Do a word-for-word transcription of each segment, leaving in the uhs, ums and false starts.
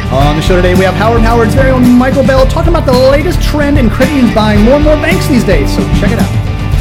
On the show today, we have Howard and Howard's very own Michael Bell talking about the latest trend in credit unions buying more and more banks these days. So check it out.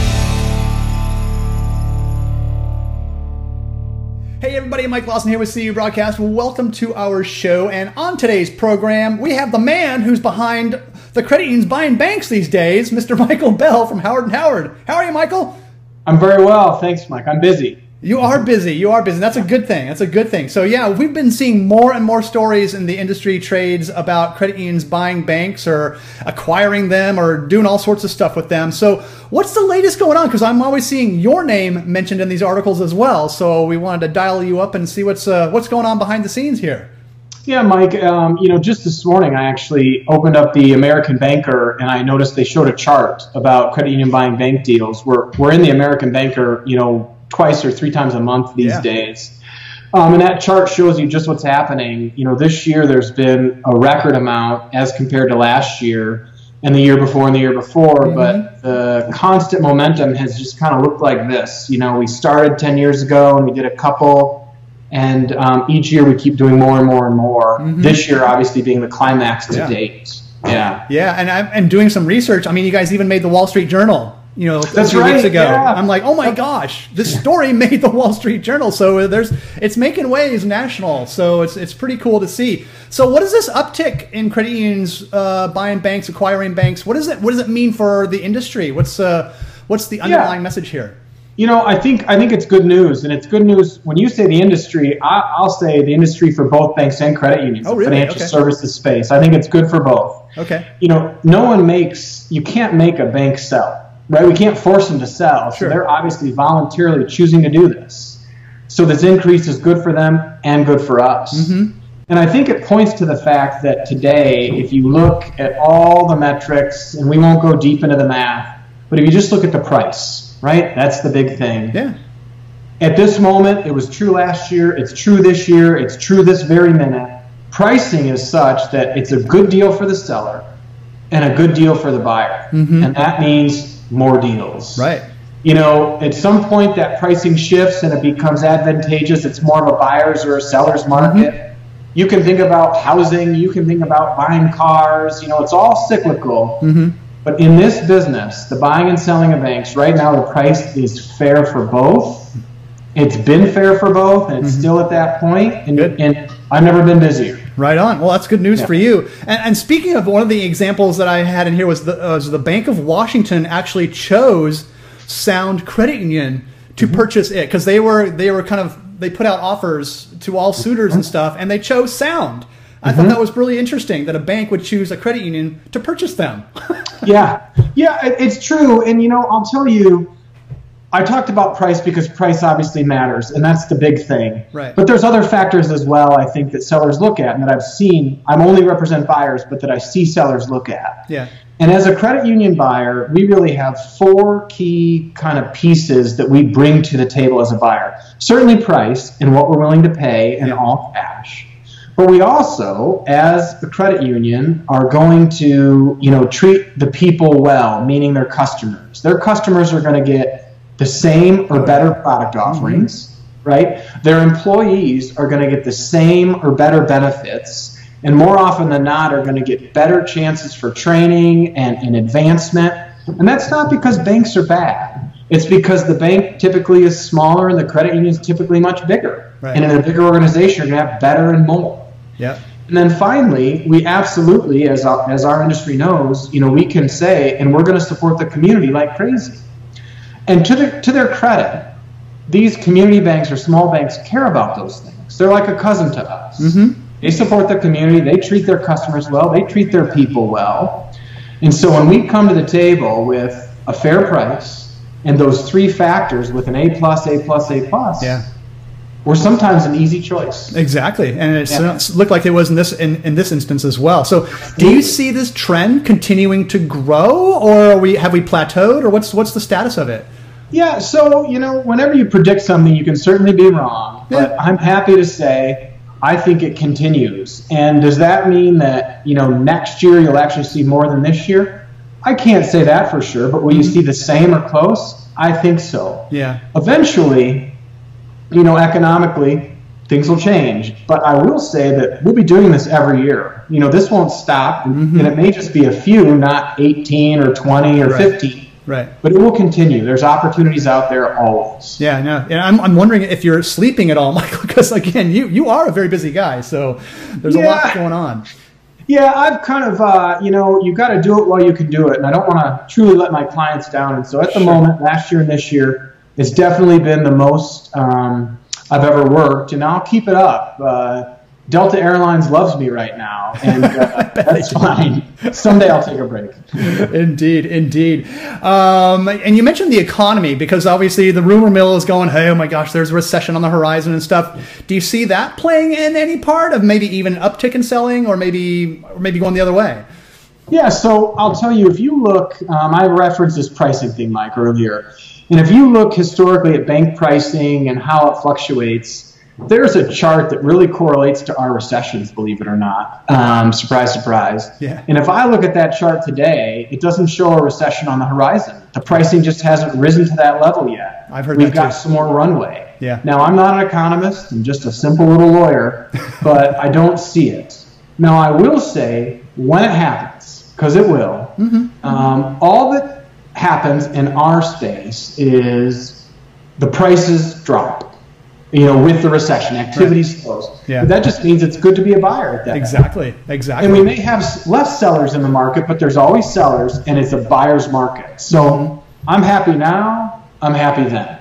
Hey everybody, Mike Lawson here with C U Broadcast. Welcome to our show. And on today's program, we have the man who's behind the credit unions buying banks these days, Mister Michael Bell from Howard and Howard. How are you, Michael? I'm very well. Thanks, Mike. I'm busy. You are busy. You are busy. That's a good thing. That's a good thing. So yeah, we've been seeing more and more stories in the industry trades about credit unions buying banks or acquiring them or doing all sorts of stuff with them. So what's the latest going on? Because I'm always seeing your name mentioned in these articles as well. So we wanted to dial you up and see what's uh, what's going on behind the scenes here. Yeah, Mike, um, you know, just this morning I actually opened up the American Banker and I noticed they showed a chart about credit union buying bank deals. We're, we're in the American Banker, you know, twice or three times a month these yeah. days. Um, and that chart shows you just what's happening. You know, this year there's been a record amount as compared to last year and the year before and the year before, mm-hmm. but the constant momentum has just kind of looked like this. You know, we started ten years ago and we did a couple. And um, each year we keep doing more and more and more. Mm-hmm. This year, obviously, being the climax to yeah. date. Yeah, yeah, and I'm and doing some research. I mean, you guys even made the Wall Street Journal, you know, a That's few right. weeks ago. Yeah. I'm like, oh my gosh, this story made the Wall Street Journal. So there's it's making waves national. So it's it's pretty cool to see. So what is this uptick in credit unions uh, buying banks, acquiring banks? What is it? What does it mean for the industry? What's uh, what's the underlying yeah. message here? You know, I think I think it's good news, and it's good news when you say the industry. I, I'll say the industry for both banks and credit unions, oh, the really? financial okay. services space. I think it's good for both. Okay. You know, no one makes you can't make a bank sell, right? We can't force them to sell, Sure. so they're obviously voluntarily choosing to do this. So this increase is good for them and good for us. Mm-hmm. And I think it points to the fact that today, if you look at all the metrics, and we won't go deep into the math, but if you just look at the price. Right? That's the big thing. Yeah. At this moment, it was true last year, it's true this year, it's true this very minute. Pricing is such that it's a good deal for the seller and a good deal for the buyer. Mm-hmm. And that means more deals. Right. You know, at some point that pricing shifts and it becomes advantageous. It's more of a buyer's or a seller's market. Mm-hmm. You can think about housing, you can think about buying cars, you know, it's all cyclical. Mm-hmm. But in this business, the buying and selling of banks, right now the price is fair for both. It's been fair for both, and it's mm-hmm. still at that point, and, and I've never been busier. Right on. Well, that's good news yeah. for you. And, and speaking of, one of the examples that I had in here was the, uh, was the Bank of Washington actually chose Sound Credit Union to mm-hmm. purchase it because they were they were kind of they put out offers to all suitors and stuff, and they chose Sound. I mm-hmm. thought that was really interesting that a bank would choose a credit union to purchase them. yeah, yeah, it's true. And, you know, I'll tell you, I talked about price because price obviously matters, and that's the big thing. Right. But there's other factors as well, I think, that sellers look at and that I've seen. I'm only represent buyers, but that I see sellers look at. Yeah. And as a credit union buyer, we really have four key kind of pieces that we bring to the table as a buyer. Certainly price and what we're willing to pay and yeah. all cash. But we also, as a credit union, are going to, you know, treat the people well, meaning their customers. Their customers are going to get the same or better product offerings, mm-hmm. right? Their employees are going to get the same or better benefits, and more often than not are going to get better chances for training and, and advancement. And that's not because banks are bad. It's because the bank typically is smaller and the credit union is typically much bigger. Right. And in a bigger organization, you're going to have better and more. Yeah. And then finally, we absolutely, as our, as our industry knows, you know, we can say, and we're going to support the community like crazy. And to their, to their credit, these community banks or small banks care about those things. They're like a cousin to us. Mm-hmm. They support the community. They treat their customers well. They treat their people well. And so when we come to the table with a fair price and those three factors with an A plus, A plus, A plus, yeah. we're sometimes an easy choice. Exactly, and it yeah. looked like it was in this in, in this instance as well. So, do you see this trend continuing to grow, or are we have we plateaued, or what's what's the status of it? Yeah, so you know, whenever you predict something, you can certainly be wrong. Yeah. But I'm happy to say I think it continues. And does that mean that you know next year you'll actually see more than this year? I can't say that for sure, but will you see the same or close? I think so. Yeah. Eventually, you know, economically, things will change. But I will say that we'll be doing this every year. You know, this won't stop, mm-hmm. and it may just be a few, not eighteen or twenty or right. fifty. Right. But it will continue. There's opportunities out there always. Yeah, no. And I'm, I'm wondering if you're sleeping at all, Michael, because, again, you, you are a very busy guy, so there's yeah. a lot going on. Yeah, I've kind of, uh, you know, you got to do it while you can do it, and I don't want to truly let my clients down. And so at the sure. moment, last year and this year, it's definitely been the most um, I've ever worked, and I'll keep it up. Uh, Delta Airlines loves me right now, and uh, that's fine. Someday I'll take a break. Indeed, indeed. Um, and you mentioned the economy, because obviously the rumor mill is going, hey, oh my gosh, there's a recession on the horizon and stuff. Do you see that playing in any part of maybe even an uptick in selling, or maybe, or maybe going the other way? Yeah, so I'll tell you, if you look, um, I referenced this pricing thing, Mike, earlier. And if you look historically at bank pricing and how it fluctuates, there's a chart that really correlates to our recessions, believe it or not. Um, surprise, surprise. Yeah. And if I look at that chart today, it doesn't show a recession on the horizon. The pricing just hasn't risen to that level yet. I've heard We've that got too. some more runway. Yeah. Now, I'm not an economist. I'm just a simple little lawyer, but I don't see it. Now, I will say, when it happens, because it will, mm-hmm. um, all that happens in our space is the prices drop. You know, with the recession, activity right. slows. Yeah. But that just means it's good to be a buyer at that Exactly, point. exactly. And we may have less sellers in the market, but there's always sellers, and it's a buyer's market. So mm-hmm. I'm happy now, I'm happy then.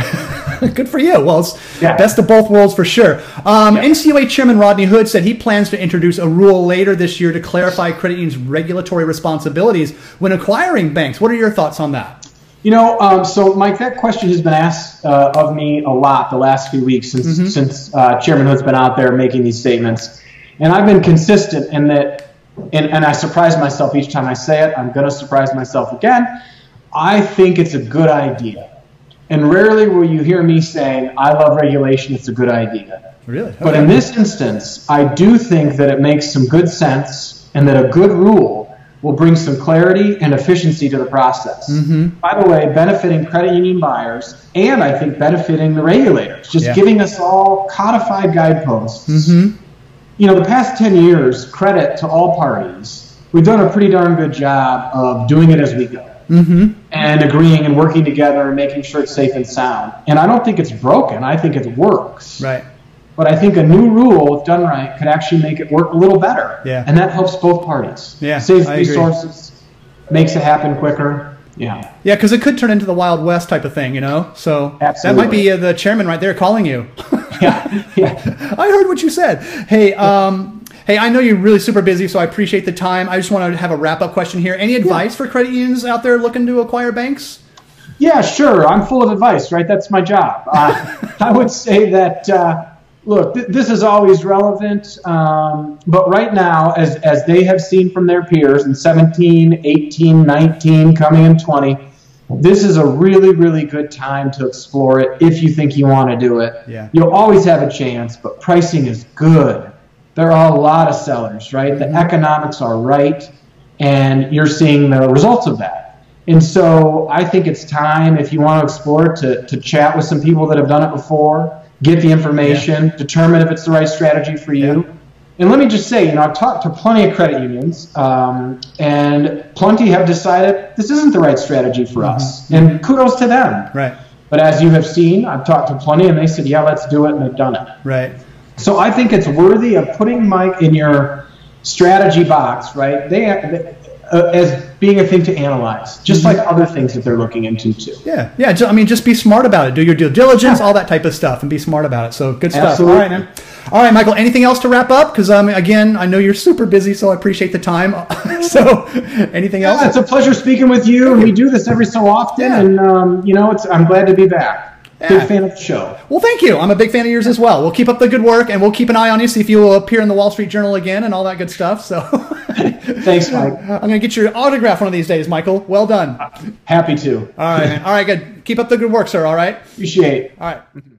Good for you. Well, it's yeah. best of both worlds for sure. Um, yeah. N C U A Chairman Rodney Hood said he plans to introduce a rule later this year to clarify credit unions' regulatory responsibilities when acquiring banks. What are your thoughts on that? You know, um, so Mike, that question has been asked uh, of me a lot the last few weeks since mm-hmm. since uh, Chairman Hood's been out there making these statements, and I've been consistent in that, and, and I surprise myself each time I say it. I'm going to surprise myself again. I think it's a good idea, and rarely will you hear me saying I love regulation. It's a good idea. Really? Okay. But in this instance, I do think that it makes some good sense, and that a good rule will bring some clarity and efficiency to the process. Mm-hmm. By the way, benefiting credit union buyers, and I think benefiting the regulators, just yeah. giving us all codified guideposts. Mm-hmm. You know, the past ten years, credit to all parties, we've done a pretty darn good job of doing it as we go. Mm-hmm. And agreeing and working together and making sure it's safe and sound. And I don't think it's broken. I think it works. Right. But I think a new rule, if done right, could actually make it work a little better. Yeah. And that helps both parties. Yeah, Saves I resources, agree. Makes it happen quicker. Yeah. Yeah, because it could turn into the Wild West type of thing, you know? So Absolutely. That might be uh, the chairman right there calling you. yeah. yeah. I heard what you said. Hey, um, hey, I know you're really super busy, so I appreciate the time. I just want to have a wrap-up question here. Any advice yeah. for credit unions out there looking to acquire banks? Yeah, sure. I'm full of advice, right? That's my job. Uh, I would say that... Uh, Look, th- this is always relevant, um, but right now, as as they have seen from their peers in seventeen, eighteen, nineteen, coming in twenty, this is a really, really good time to explore it if you think you want to do it. Yeah. You'll always have a chance, but pricing is good. There are a lot of sellers, right? The mm-hmm. economics are right, and you're seeing the results of that. And so I think it's time, if you want to explore it, to, to chat with some people that have done it before, get the information, yeah. determine if it's the right strategy for you. Yeah. And let me just say, you know, I've talked to plenty of credit unions, um, and plenty have decided this isn't the right strategy for mm-hmm. us. And kudos to them. Right. But as you have seen, I've talked to plenty, and they said, yeah, let's do it, and they've done it. Right. So I think it's worthy of putting Mike in your strategy box, right? They, they uh, as being a thing to analyze, just mm-hmm. like other things that they're looking into too. Yeah, yeah. Just, I mean, just be smart about it. Do your due diligence, yeah. all that type of stuff, and be smart about it. So good stuff. Absolutely. All right, man. All right, Michael. Anything else to wrap up? Because um, again, I know you're super busy, so I appreciate the time. So, anything yeah, else? It's a pleasure speaking with you, and we do this every so often. Yeah. And um, you know, it's I'm glad to be back. Yeah. Big fan of the show. Well, thank you. I'm a big fan of yours as well. We'll keep up the good work, and we'll keep an eye on you, see if you will appear in the Wall Street Journal again and all that good stuff. So, thanks, Mike. I'm going to get your autograph one of these days, Michael. Well done. Happy to. All right, man. All right, good. Keep up the good work, sir. All right. Appreciate it. All right.